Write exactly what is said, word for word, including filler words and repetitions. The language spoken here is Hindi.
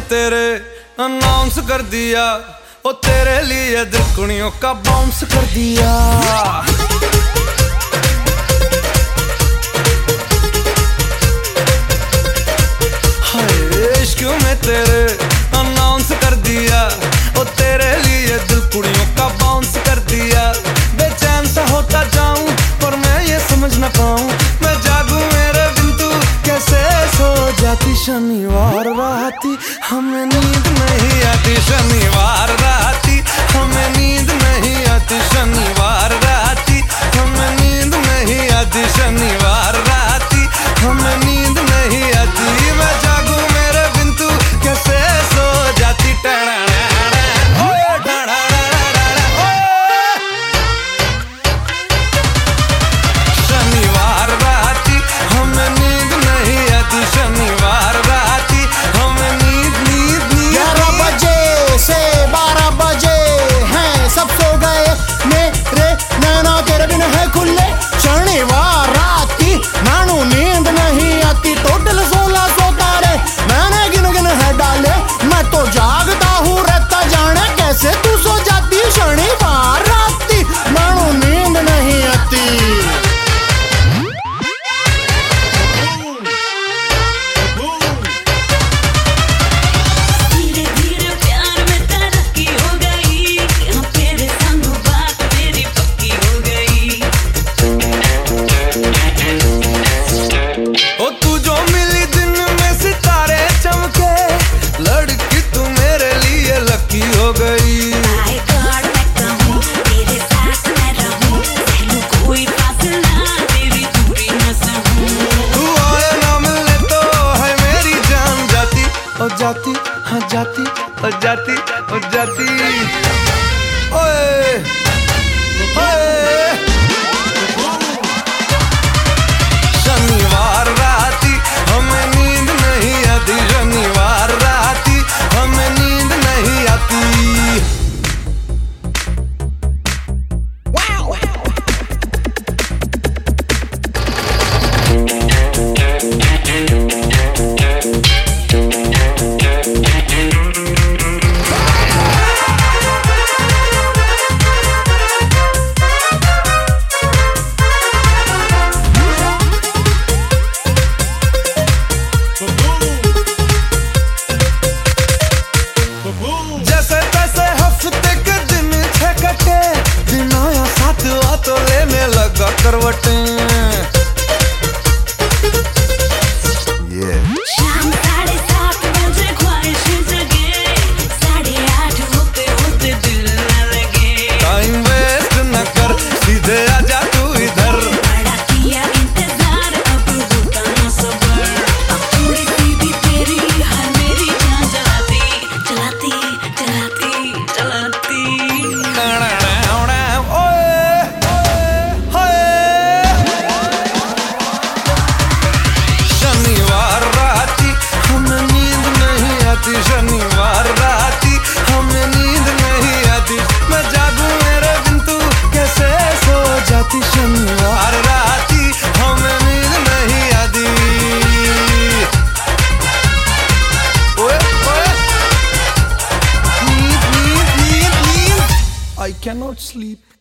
तेरे अनाउंस कर दिया, ओ तेरे लिए दिलकुनियों का बाउंस कर दिया। हाय इश्क में तेरे अनाउंस कर दिया, ओ तेरे लिए दिलकुनियों का बाउंस कर दिया। बेचैन सा होता जाऊं पर मैं ये समझ न पाऊं, मैं जागूं मेरे बिन तू कैसे सो जाती। शनिवार राती हमें नींद नहीं आती, शनिवार राती हमें नींद नहीं आती, शनिवार राती हमें नींद नहीं आती, शनिवार राती हमें नींद नहीं आती। मैं जागूं मेरे बिन तू कैसे सो जाती। टड़ा शनिवार राती हमें नींद नहीं आती, शनिवार राती हमें नींद नींद नींद। ग्यारह बजे से बारह बजे हैं सब सो गए, मेरे नैना तेरे बिन है खुले। शनिवार राती नानू नींद नहीं आती, टोटल सोलह सौ तारे मैंने गिन गिन है डाले। मैं तो जागता हूँ रहता जाने कैसे तू सो जाती। शनिवार राती नानू नींद नहीं आती। हो गई तेरे साथ मैं रहूं, पहलू कोई फासला तेरी दूरी न सहूं। तू आए ना मिलने तो है मेरी जान जाती, ओ जाती हाँ जाती, ओ जाती ओ जाती। ओए ओए शनिवार राती हमें नींद नहीं आती, शनिवार राती हमें नींद नहीं आती। जैसे तैसे हफ्ते के दिन छह कटे, दिन आया साथ आ तो लेने लगा करवटें। शाम साढ़े सात बजे ख्वाहिश जगे, साढ़े आठ होते होते दिल न लगे। टाइम वेस्ट न कर सीधे आजा तू इधर, बड़ा किया इंतजार अब होता न सबर। अब थोड़ी सी भी तेरी हर मेरी जान जलाती जलाती जलाती जलाती। शनिवार राती हमें नींद नहीं आती, शनिवार राती हमें नींद नहीं आती। मैं जागूं मेरे बिन तू कैसे सो जाती, शनिवार राती हमें नींद नहीं आती। ओए ओए नींद नींद नींद नींद। I cannot sleep.